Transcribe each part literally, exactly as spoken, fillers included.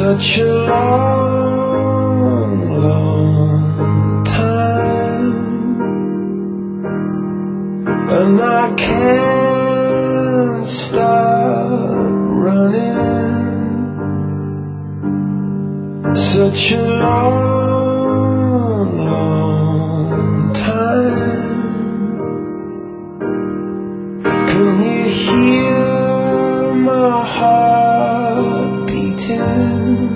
Such a long, long time, and I can't stop running. Such a long, long time. Can you hear my heart beating?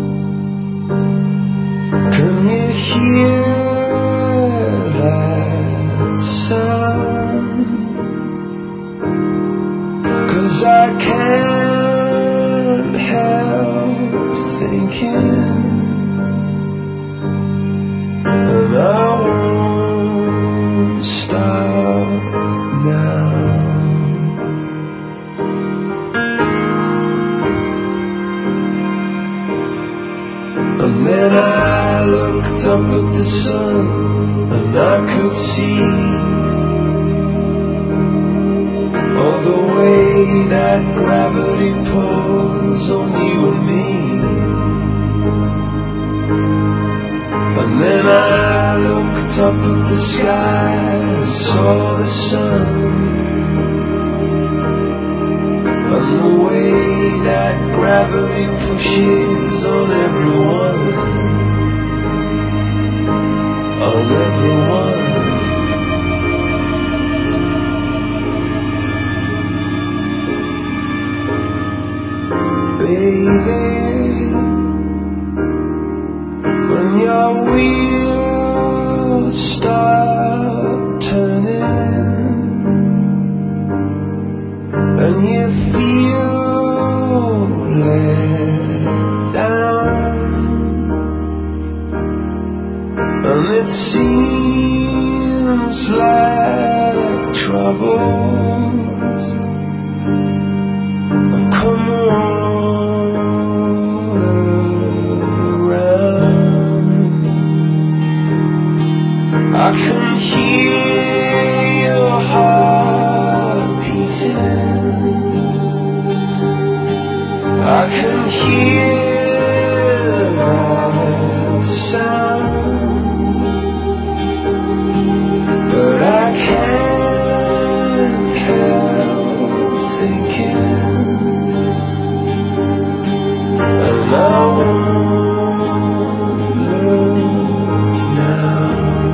Can you hear that sound? 'Cause I can't help thinking, and I won't stop now. And then I looked up at the sun, and I could see all the way that gravity pulls on you and me. And then I looked up at the sky and saw the sun, and the way that gravity pushes on everyone, on everyone. Baby, when your wheels start turning and you feel let down, and it seems like troubles have come all around. I can hear your heart beating, I can hear that sound, but I can't help thinking, and I won't look now.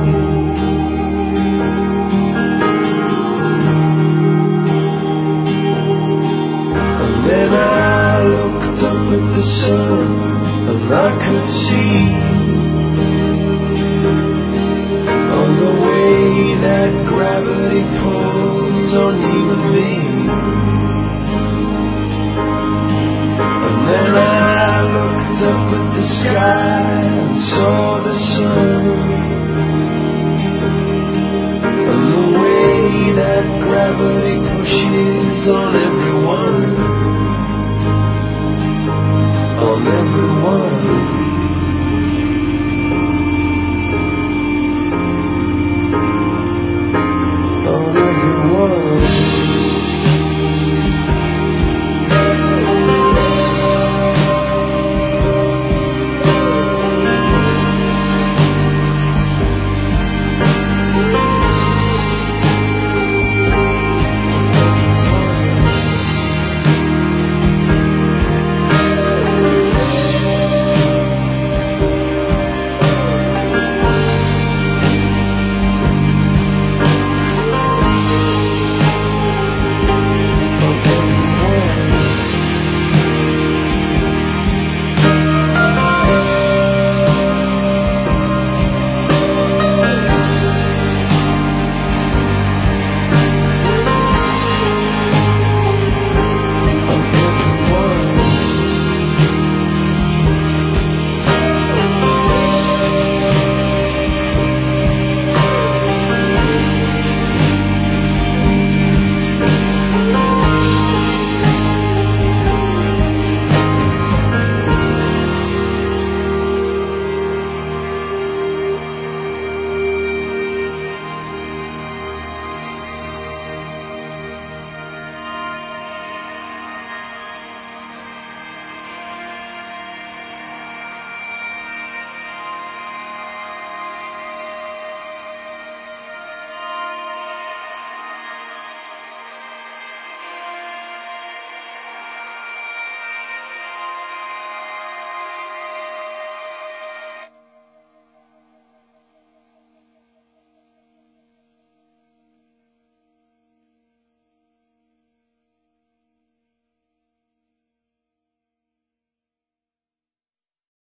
And then I looked up at the sun, and I could see all the way that gravity pulls on you and me. And then I looked up at the sky and saw the sun, and the way that gravity pushes on everyone, on everyone.